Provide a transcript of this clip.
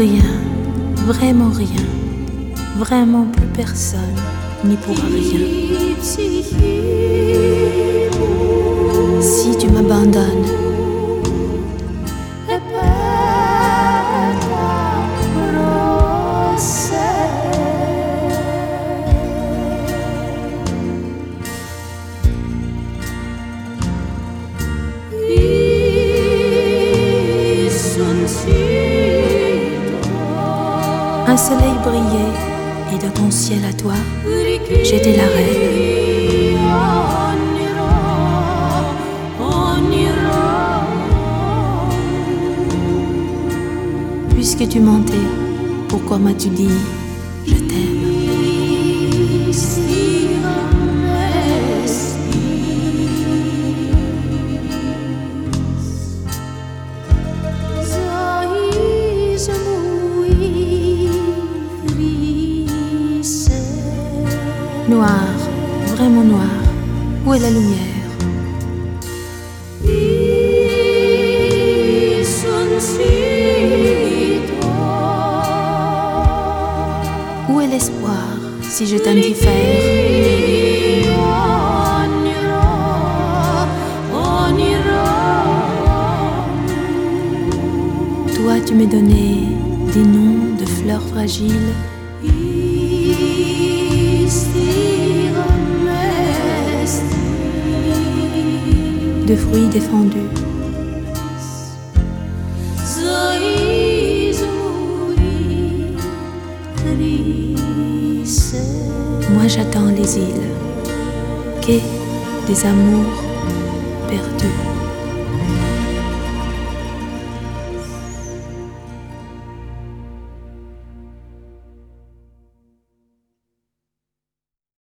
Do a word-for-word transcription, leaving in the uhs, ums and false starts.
rien, vraiment rien, vraiment plus personne n'y pourra rien. Si tu m'abandonnes, un soleil brillait et dans ton ciel à toi, j'étais la reine. Puisque tu mentais, pourquoi m'as-tu dit je t'aime? Noir, vraiment noir, où est la lumière? Où est l'espoir si je t'indiffère? Toi tu me donnais des noms de fleurs fragiles, de fruits défendus. Moi j'attends les îles, quais des amours perdus.